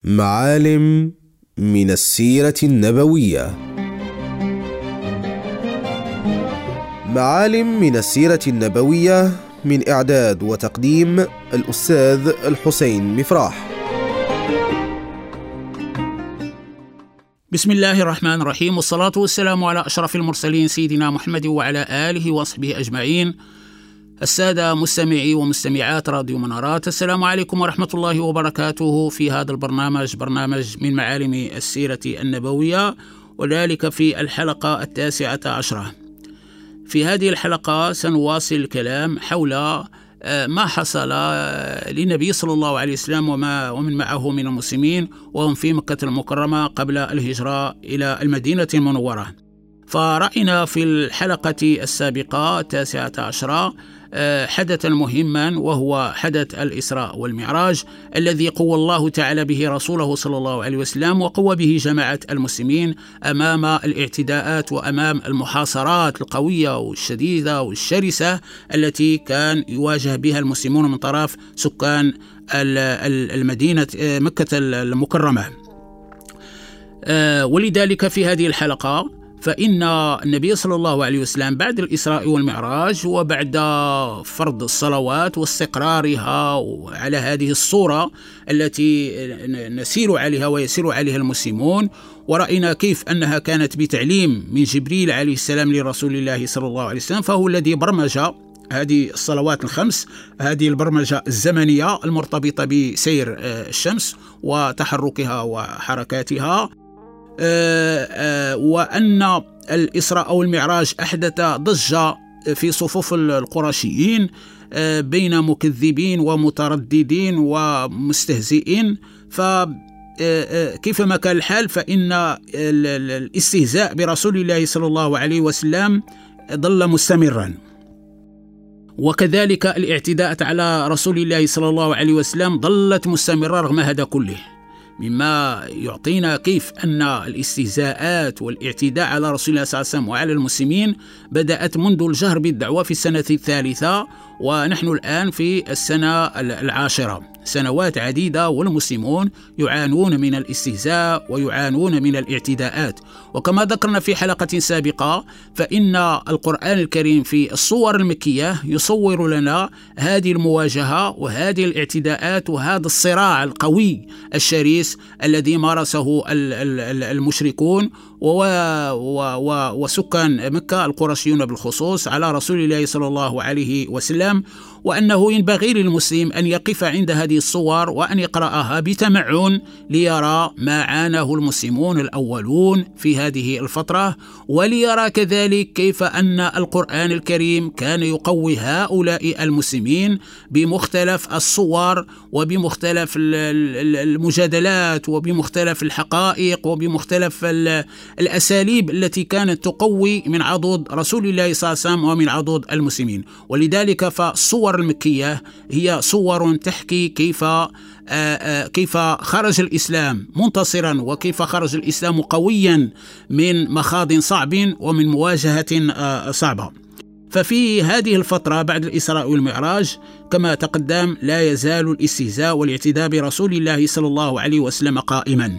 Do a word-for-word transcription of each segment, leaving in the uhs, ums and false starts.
معالم من السيرة النبوية. معالم من السيرة النبوية، من إعداد وتقديم الأستاذ الحسين مفراح. بسم الله الرحمن الرحيم، والصلاة والسلام على أشرف المرسلين سيدنا محمد وعلى آله وصحبه أجمعين. السادة مستمعي ومستمعات راديو منارات، السلام عليكم ورحمة الله وبركاته. في هذا البرنامج، برنامج من معالم السيرة النبوية، وذلك في الحلقة التاسعة عشرة. في هذه الحلقة سنواصل الكلام حول ما حصل للنبي صلى الله عليه وسلم وما ومن معه من المسلمين وهم في مكة المكرمة قبل الهجرة إلى المدينة المنورة. فرأينا في الحلقة السابقة التاسعة عشرة حدثا مهما، وهو حدث الإسراء والمعراج الذي قوى الله تعالى به رسوله صلى الله عليه وسلم، وقوى به جماعة المسلمين أمام الاعتداءات وأمام المحاصرات القوية والشديدة والشرسة التي كان يواجه بها المسلمون من طرف سكان المدينة مكة المكرمة. ولذلك في هذه الحلقة فإن النبي صلى الله عليه وسلم بعد الإسراء والمعراج وبعد فرض الصلوات واستقرارها على هذه الصورة التي نسير عليها ويسير عليها المسلمون، ورأينا كيف أنها كانت بتعليم من جبريل عليه السلام لرسول الله صلى الله عليه وسلم، فهو الذي برمج هذه الصلوات الخمس، هذه البرمجة الزمنية المرتبطة بسير الشمس وتحركها وحركاتها. آه آه وأن الإسراء أو المعراج أحدث ضجة في صفوف القرشيين آه بين مكذبين ومترددين ومستهزئين. فكيفما كان الحال فإن الاستهزاء برسول الله صلى الله عليه وسلم ظل مستمرا، وكذلك الاعتداءات على رسول الله صلى الله عليه وسلم ظلت مستمرة رغم هذا كله، مما يعطينا كيف أن الاستهزاءات والاعتداء على رسول الله صلى الله عليه وسلم وعلى المسلمين بدأت منذ الجهر بالدعوة في السنة الثالثة، ونحن الآن في السنة العاشرة. سنوات عديدة والمسلمون يعانون من الاستهزاء ويعانون من الاعتداءات. وكما ذكرنا في حلقة سابقة فإن القرآن الكريم في الصور المكية يصور لنا هذه المواجهة وهذه الاعتداءات وهذا الصراع القوي الشريس الذي مارسه المشركون وسكان مكة القرشيون بالخصوص على رسول الله صلى الله عليه وسلم، وأنه ينبغي للمسلم أن يقف عند هذه الصور وأن يقرأها بتمعن ليرى ما عاناه المسلمون الأولون في هذه الفترة، وليرى كذلك كيف أن القرآن الكريم كان يقوي هؤلاء المسلمين بمختلف الصور وبمختلف المجادلات وبمختلف الحقائق وبمختلف الأساليب التي كانت تقوي من عضد رسول الله صلى الله عليه وسلم ومن عضد المسلمين. ولذلك فالصور المكية هي صور تحكي كيف كيف خرج الإسلام منتصرا وكيف خرج الإسلام قويا من مخاض صعب ومن مواجهة صعبة. ففي هذه الفترة بعد الإسراء والمعراج كما تقدم لا يزال الاستهزاء والاعتداء برسول الله صلى الله عليه وسلم قائما.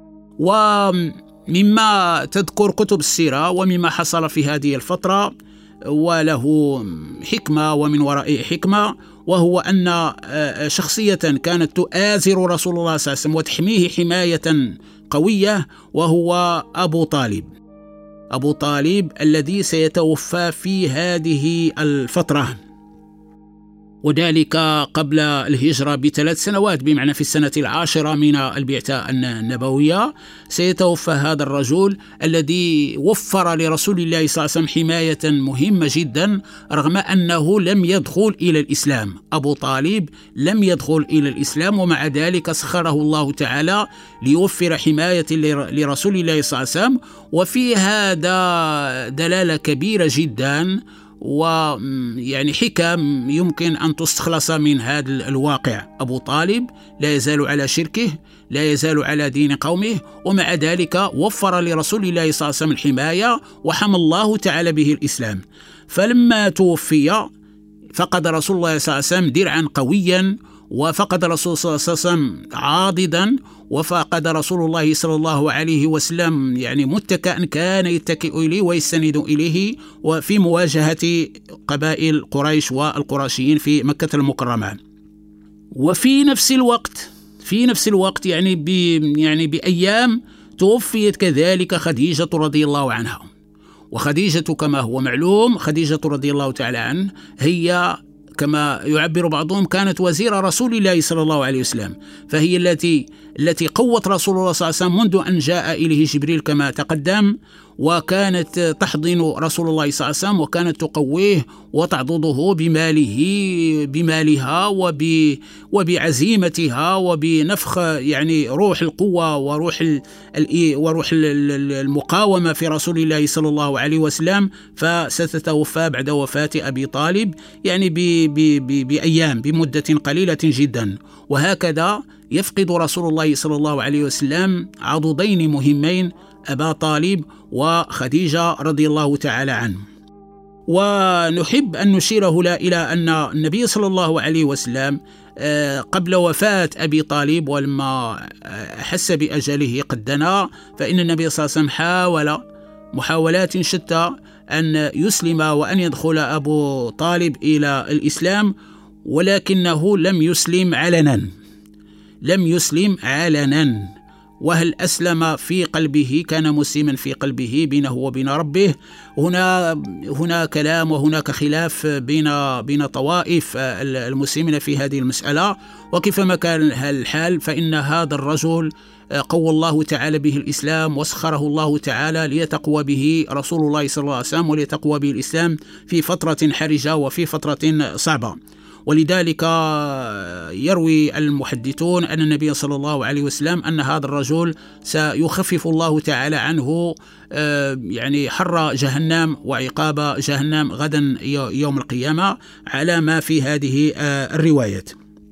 ومما تذكر كتب السيرة ومما حصل في هذه الفترة وله حكمة ومن وراء حكمة، وهو أن شخصية كانت تؤازر رسول الله صلى الله عليه وسلم وتحميه حماية قوية، وهو أبو طالب أبو طالب الذي سيتوفى في هذه الفترة، وذلك قبل الهجرة بثلاث سنوات، بمعنى في السنة العاشرة من البعثة النبوية سيتوفى هذا الرجل الذي وفر لرسول الله صلى الله عليه وسلم حماية مهمة جدا رغم أنه لم يدخل إلى الإسلام. أبو طالب لم يدخل إلى الإسلام، ومع ذلك سخره الله تعالى ليوفر حماية لرسول الله صلى الله عليه وسلم. وفي هذا دلالة كبيرة جدا ويعني حكم يمكن أن تستخلص من هذا الواقع. أبو طالب لا يزال على شركه، لا يزال على دين قومه، ومع ذلك وفر لرسول الله صلى الله عليه وسلم الحماية وحمى الله تعالى به الإسلام. فلما توفي فقد رسول الله صلى الله عليه وسلم درعا قويا وفقد رسول الله صلى الله عليه وسلم عاضدا، وفقد رسول الله صلى الله عليه وسلم يعني متكئا كان يتكئ إليه ويستند إليه، وفي مواجهة قبائل قريش والقرشيين في مكة المكرمة. وفي نفس الوقت في نفس الوقت يعني ب يعني بأيام توفيت كذلك خديجة رضي الله عنها. وخديجة كما هو معلوم، خديجة رضي الله تعالى عنها هي كما يعبر بعضهم كانت وزير رسول الله صلى الله عليه وسلم، فهي التي التي قوت رسول الله صلى الله عليه وسلم منذ أن جاء إليه جبريل كما تقدم، وكانت تحضن رسول الله صلى الله عليه وسلم وكانت تقويه وتعضده بماله بمالها وب وبعزيمتها وبنفخ يعني روح القوة وروح ال وروح المقاومة في رسول الله صلى الله عليه وسلم. فستتوفى بعد وفاة أبي طالب يعني ب ب ب بأيام بمدة قليلة جدا. وهكذا يفقد رسول الله صلى الله عليه وسلم عضدين مهمين، أبا طالب وخديجة رضي الله تعالى عنه. ونحب أن نشير هنا إلى أن النبي صلى الله عليه وسلم قبل وفاة أبي طالب ولما أحس بأجله قد دنا، فإن النبي صلى الله عليه وسلم حاول محاولات شتى أن يسلم وأن يدخل أبو طالب إلى الإسلام، ولكنه لم يسلم علنا لم يسلم علنا وهل أسلم في قلبه، كان مسلما في قلبه بينه وبين ربه. هنا هنا كلام وهناك خلاف بين بين طوائف المسلمين في هذه المسألة، وكيفما كان الحال فإن هذا الرجل قوى الله تعالى به الإسلام وسخره الله تعالى ليتقوى به رسول الله صلى الله عليه وسلم وليتقوى به الإسلام في فترة حرجة وفي فترة صعبة. ولذلك يروي المحدثون أن النبي صلى الله عليه وسلم أن هذا الرجل سيخفف الله تعالى عنه يعني حر جهنم وعقاب جهنم غدا يوم القيامة على ما في هذه الروايات.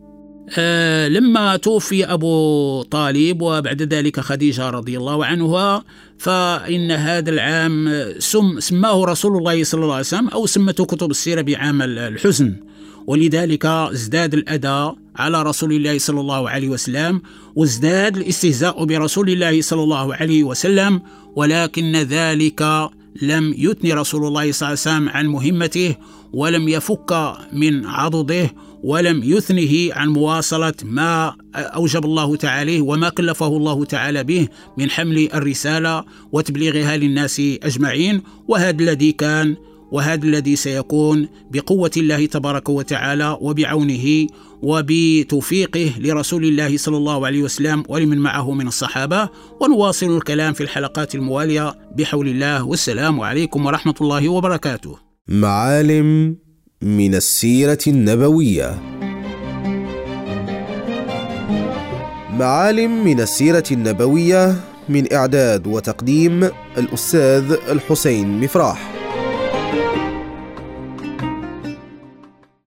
لما توفي أبو طالب وبعد ذلك خديجة رضي الله عنها، فإن هذا العام سم سماه رسول الله صلى الله عليه وسلم أو سمته كتب السيرة بعام الحزن، ولذلك ازداد الأذى على رسول الله صلى الله عليه وسلم وازداد الاستهزاء برسول الله صلى الله عليه وسلم، ولكن ذلك لم يثني رسول الله صلى الله عليه وسلم عن مهمته ولم يفك من عضده ولم يثنه عن مواصلة ما أوجب الله تعالى وما كلفه الله تعالى به من حمل الرسالة وتبليغها للناس أجمعين. وهذا الذي كان وهذا الذي سيكون بقوة الله تبارك وتعالى وبعونه وبتوفيقه لرسول الله صلى الله عليه وسلم ولمن معه من الصحابة. ونواصل الكلام في الحلقات الموالية بحول الله، والسلام عليكم ورحمة الله وبركاته. معالم من السيرة النبوية. معالم من السيرة النبوية من إعداد وتقديم الأستاذ الحسين مفراح.